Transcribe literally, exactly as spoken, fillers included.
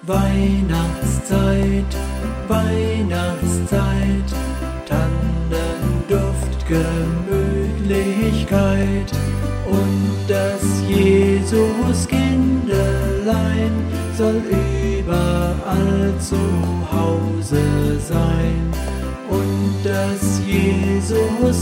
Weihnachtszeit, Weihnachtszeit, Tannenduft, Gemütlichkeit und das Jesuskindlein soll überall zu Hause sein und das Jesus